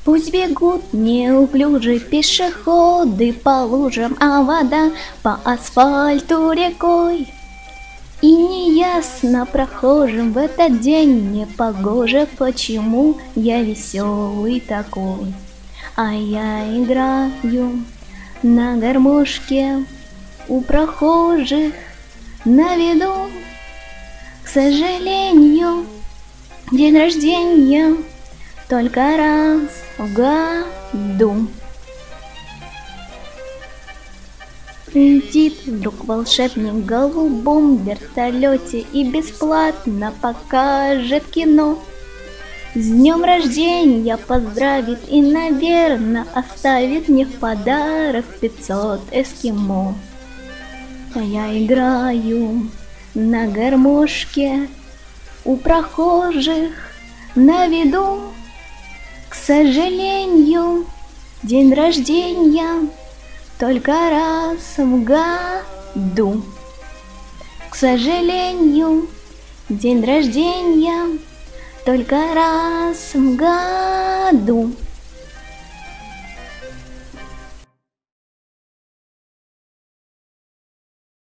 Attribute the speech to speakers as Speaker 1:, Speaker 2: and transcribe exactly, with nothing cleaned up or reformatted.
Speaker 1: Пусть бегут неуклюжие пешеходы по лужам, а вода по асфальту рекой. И неясно прохожим в этот день непогоже, почему я веселый такой. А я играю на гармошке у прохожих на виду. К сожалению, день рождения только раз в году. Летит вдруг волшебник в голубом вертолете и бесплатно покажет кино. С днем рождения поздравит и, наверное, оставит мне в подарок пятьсот эскимо. А я играю на гармошке у прохожих на виду. К сожалению, день рождения только раз в году. К сожалению, день рождения только раз в году.